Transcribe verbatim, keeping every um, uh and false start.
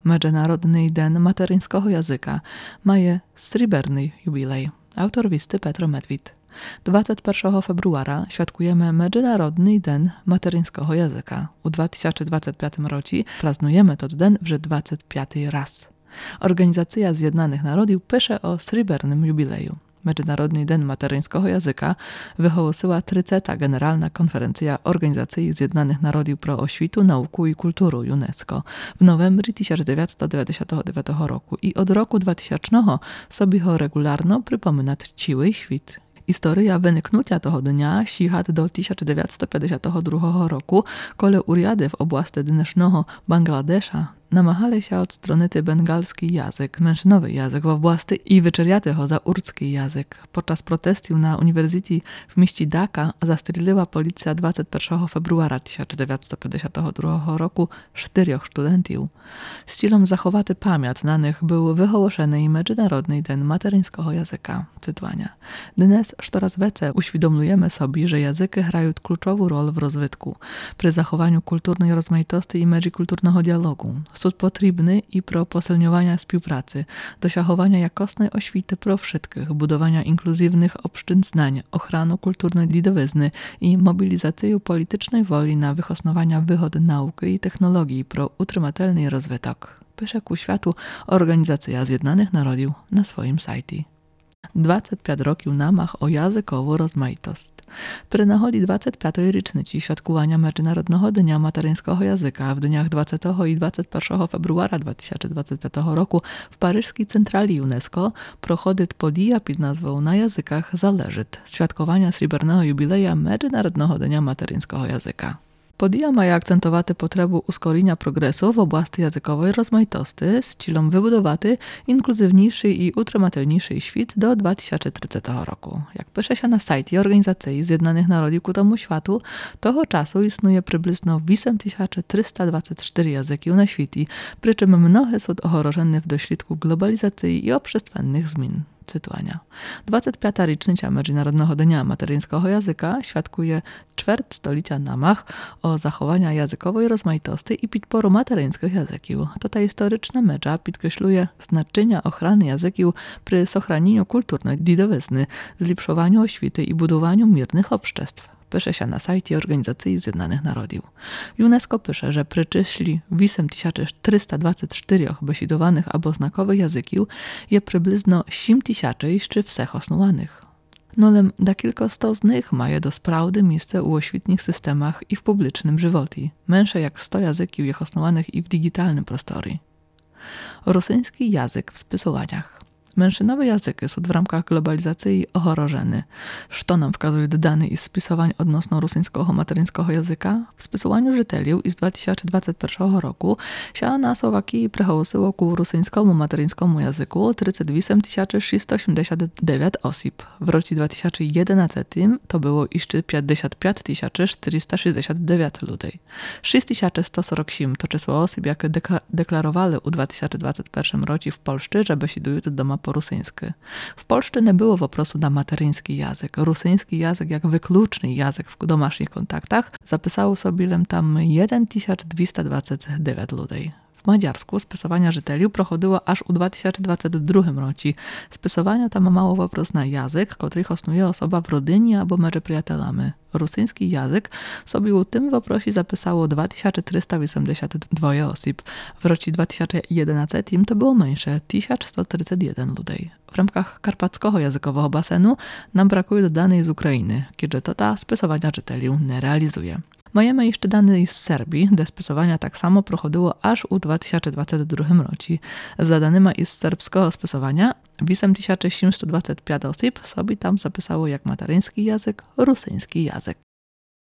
Międzynarodny Den Materinskiego Języka maje srebrny jubilej. Autor listy Petro Medwid. dwudziestego pierwszego februara świadkujemy Międzynarodny Den Materinskiego Języka. U dwa tysiące dwudziestym piątym roku praznujemy ten den już dwudziesty piąty raz. Organizacja Zjednanych Narodów pisze o srebrnym jubileju. Międzynarodny Den Materinskiego Języka wyhołosiła trzydziesta Generalna Konferencja Organizacji Zjednanych Narodów pro oświtu, nauku i kulturu UNESCO w novembri tysiąc dziewięćset dziewięćdziesiątego dziewiątego roku i od roku dwutysięcznego sobie go regularno przypominać cały świat. Historia wyniknięcia tego dnia sięga do tysiąc dziewięćset pięćdziesiątego drugiego roku, kiedy uriady w oblasti dnešného Bangladesza namachali się od strony bengalski język, mężczyznowy język w oblasti i wyczerpiali go za urdzki język. Podczas protestów na Uniwersytecie w mieście Dhaka zastrzeliła policja dwudziestego pierwszego februara tysiąc dziewięćset pięćdziesiątego drugiego roku czterech studentów. Z celem zachować pamięć na nich był wyhołoszony Międzynarodny Den Materinskiego Języka. Cytowania. Dnes coraz więcej uświadomujemy sobie, że języki grają kluczową rolę w rozwitku, przy zachowaniu kulturnej rozmaitości i międzykulturowego dialogu. Są potrzebny i pro posilňowania współpracy, dosiahowania jakosnej oświty pro wszystkich, budowania inkluzywnych obszczyn znań, ochranu kulturnej lidowizny i mobilizację politycznej woli na wyhosnowania wyhod nauki i technologii pro utrzymatelny rozwitek. Pisze ku światu Organizacja Zjednanych Narodów na swoim sajcie. dwadzieścia pięć roków namach o językową rozmaitość. Przy nachodzi dwudziestej piątej rocznicy świadkowania Międzynarodnego Dnia Materinskiego Języka w dniach dwudziestego i dwudziestego pierwszego februara dwa tysiące dwudziestego piątego roku w paryskiej centrali UNESCO prochodzi podija pod nazwą Na językach zależy świadkowania srebrnego jubileja Międzynarodnego Dnia Materinskiego Języka. Podija ma akcentować potrzebę uskorienia progresu w oblasti językowej rozmaitości z celem wybudować inkluzywniejszy i utrzymatelniejszy świat do dwa tysiące trzydziestego roku. Jak pisze się na sajcie Organizacji Zjednanych Narodów ku temu światu, toho czasu istnieje przybliżno osiem tysięcy trzysta dwadzieścia cztery języki na świecie, przy czym mnogie są ochorożone w dośledku globalizacji i obszestwennych zmian. Cytowania. dwudziesta piąta rocznica Międzynarodnego Dnia Materinskiego Języka świadkuje ćwierć stulecia namach o zachowania językowej rozmaitości i podporu materyńskich języków. To ta historyczna mecza podkreśluje znaczenie ochrony języków przy ochranianiu kulturnej didowizny, zlepszowaniu oświty i budowaniu mirnych obszczestw. Pisze się na sajcie Organizacji Zjednanych Narodów. UNESCO pisze, że przyczyśli osiem tysięcy trzysta dwadzieścia cztery besidowanych albo znakowych języków je przybliżno osiem tysięcy jeszcze wszech osnowanych. Nolem da kilka sto z nich maje do sprawdy miejsce u oświtnych systemach i w publicznym żywocie. Męższe jak sto języków je osnowanych i w digitalnym prostorze. Rosyjski język w spisowaniach. Mężczyznowe języki są w ramach globalizacji ochorożone. Co nam wskazują dane i spisowań odnośnie rosyjskiego materyńskiego języka? W spisowaniu żyteliów z dwa tysiące dwudziestego pierwszego roku się na Słowakii przechodziło ku rosyjskiemu materyńskiemu języku trzydzieści osiem tysięcy sześćset osiemdziesiąt dziewięć osób. W roku dwa tysiące jedenastym to było jeszcze pięćdziesiąt pięć tysięcy czterysta sześćdziesiąt dziewięć ludzi. sześć tysięcy sto czterdzieści osiem to czysło osób, jakie dekla- deklarowali u dwa tysiące dwudziestym pierwszym roku w Polsce, że besidują doma po rosyjsku. W Polsce nie było poprosu na materyński język. Rosyjski język, jak wykluczny język w domasznych kontaktach, zapisało sobie tam tysiąc dwieście dwadzieścia dziewięć ludzi. W maďarsku spisowania żyteliów prochodziło aż u dwa tysiące dwudziestym drugim roku. Spisowania tam mało wopros na język, który osnuje osoba w rodzinie albo między przyjacielami. Rosyjski język sobie u tym woprosi zapisało dwa tysiące trzysta osiemdziesiąt dwa osób. W roku dwa tysiące jedenastym to było mniejsze, tysiąc sto trzydzieści jeden ludzi. W ramach karpackiego językowego basenu nam brakuje danych z Ukrainy, kiedy to ta spisowania żyteliów nie realizuje. Mamy jeszcze dane z Serbii, gdzie spisowania tak samo prochodziło aż u dwa tysiące dwudziestym drugim roku. Za danymi z serbskiego spisowania osiem tysięcy siedemset dwadzieścia pięć osób sobie tam zapisało jak materyński język rosyjski język.